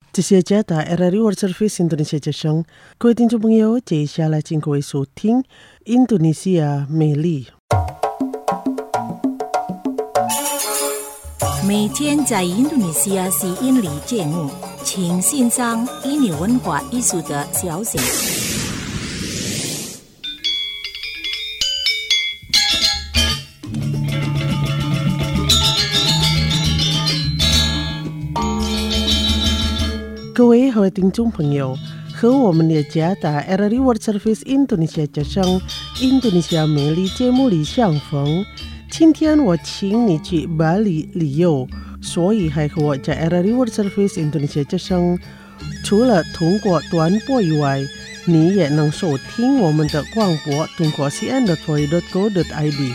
这些加大 RRI World Service Indonesia 之声，各位听众朋友，接下来请各位收听印度尼西亚美丽。 每天在印度尼西亚吸引力节目，请欣赏印尼文化艺术的消息。 各位好听众朋友，和我们的加大 RRI World Service Indonesia 之声印度尼西亚美丽节目里相逢。今天我请你去巴黎旅游，所以还和我在 RRI World Service Indonesia 之声，除了通过短波以外，你也能收听我们的广播，通过 cn.tori.go.id。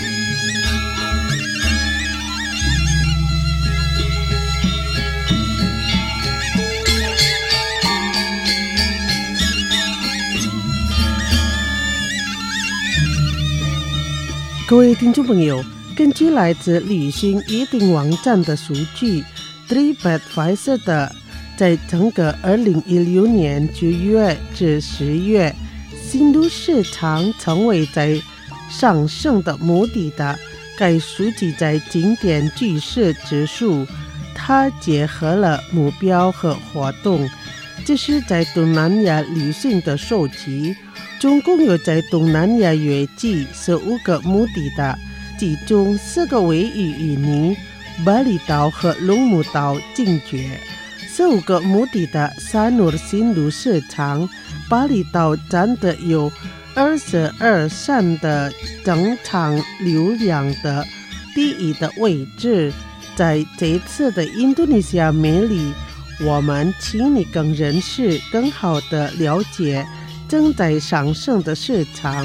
各位听众朋友，根据来自旅行预订网站的数据 ，TripAdvisor 的在整个2016年9月至10月，新都市场成为在上升的目的地。该数据在景点聚集指数，它结合了目标和活动，这是在东南亚旅行的收集。总共有在东南亚约计15个目的地，其中4个位于印尼、巴厘岛和龙目岛境界。15个目的地，Sanur新都市场，巴厘岛占的有22%的整场流量的第一的位置。在这次的印度尼西亚美丽，我们请你更认识、更好的了解正在上升的市场。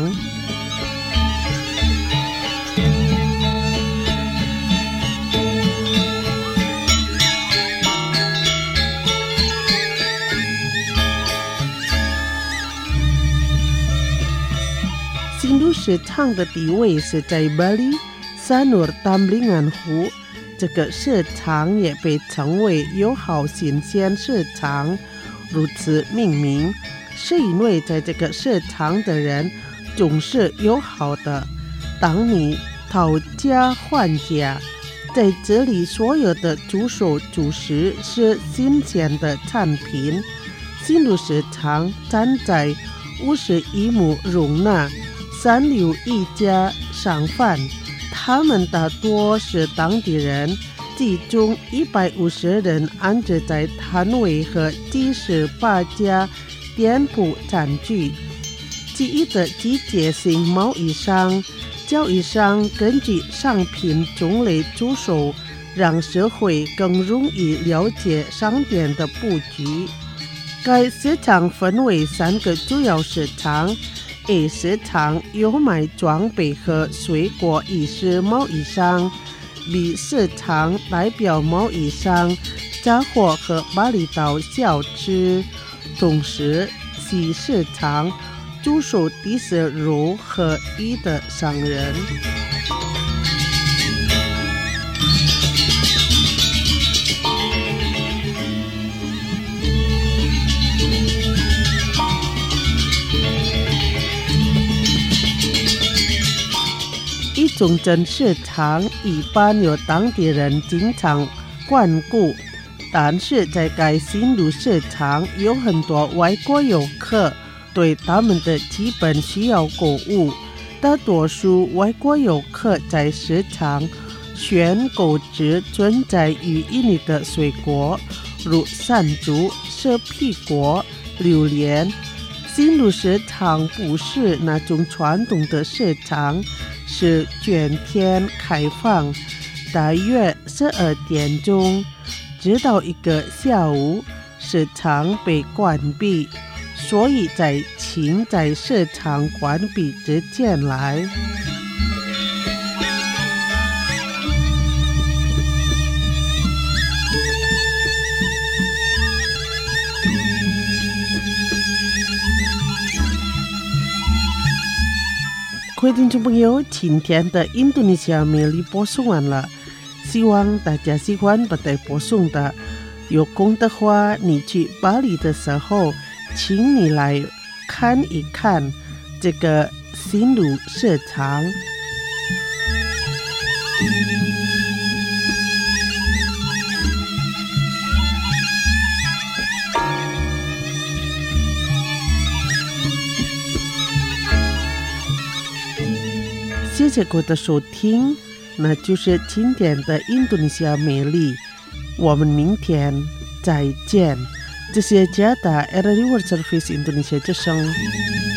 新都市场的地位是在巴黎Sanur Tamblingan湖，这个市场也被称为友好新鲜市场，如此命名。是因为在这个市场的人总是友好的，当你讨价还价，在这里所有的主手主食是新鲜的产品。新都市场站在51亩，容纳361家商贩，他们大多是当地人，其中150人安置在摊位和78家店铺占据。其一的季节性贸易商，交易商根据商品种类出售，让社会更容易了解商店的布局。该市场分为3个主要市场。A 市场有卖装备和水果一时贸易商， B 市场代表贸易商、杂货和巴厘岛小吃，同时 C 市场出售迪士尼和衣的商人。一中镇市场一般有当地人经常光顾，但是在该新都市场有很多外国游客，对他们的基本需要购物。大多数外国游客在市场选购只存在于印尼的水果，如山竹、蛇皮果、榴莲。新都市场不是那种传统的市场，是全天开放，大约12点钟，直到1个下午，市场被关闭，所以请在市场关闭之前来。各位听众朋友，今天的印度尼西亚美丽播送完了，希望大家喜欢本台播送的。 有空的话，你去巴黎的时候，请你来看一看这个新鲁市场。谢谢各位的收听，那就是今天的印度尼西亚美丽，我们明天再见。这是加达 RRI World Service Indonesia 之声。